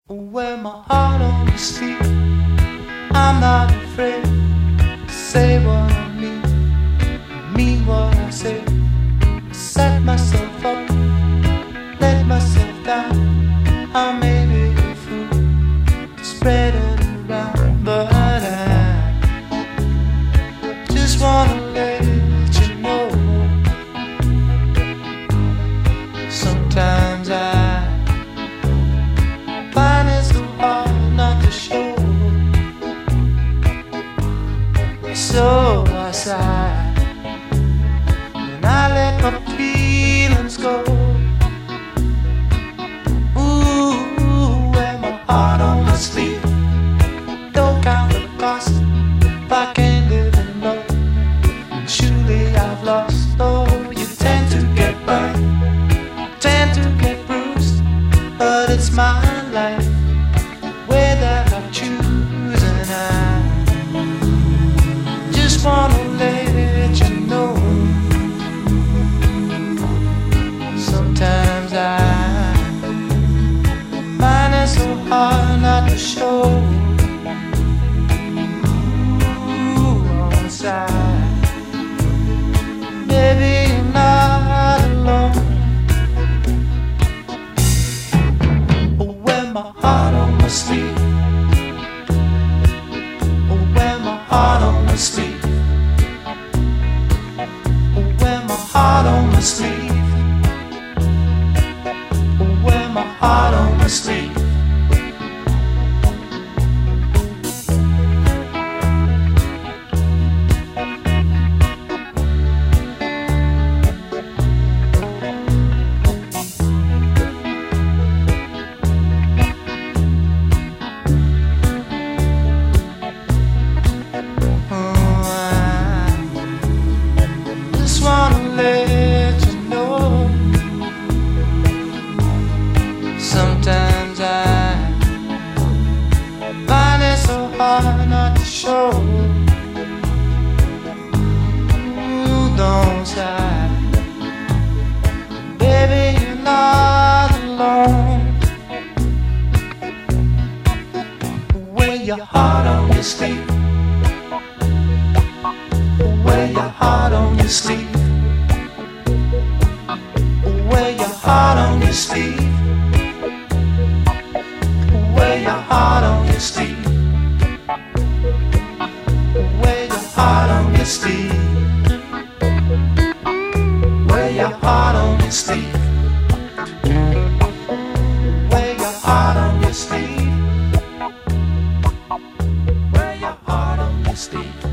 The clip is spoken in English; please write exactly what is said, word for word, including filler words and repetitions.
Wear my heart on your sleeve. I'm not afraid to say what I mean, mean what I say. Set myself up, let myself down. I may be a fool, spread it around, but I just wanna let you know. Sometimes I find it so hard not to show. So I sigh and I let my feelings go. Ooh, wear my heart on my sleeve. Don't count the cost if I can't live in love. Surely I've lost. Oh, you tend to get burned, tend to get bruised, but it's my life, way that I choose, and I just wanna let you know. Sometimes I find it so hard not to show. Ooh, on the side, baby, you're not alone. Wear my heart on my sleeve. Wear my heart on my sleeve. Wear my heart on my sleeve. Wear my heart on my sleeve. Let you know. Sometimes I find it so hard not to show. Ooh, don't sigh, baby, you're not alone. Wear your heart on your sleeve. Wear your heart on your sleeve. Wear your heart on your sleeve. Wear your heart on your sleeve. Wear your heart on your sleeve. Wear your heart on your sleeve. Wear your heart on your sleeve. Wear your heart on your sleeve.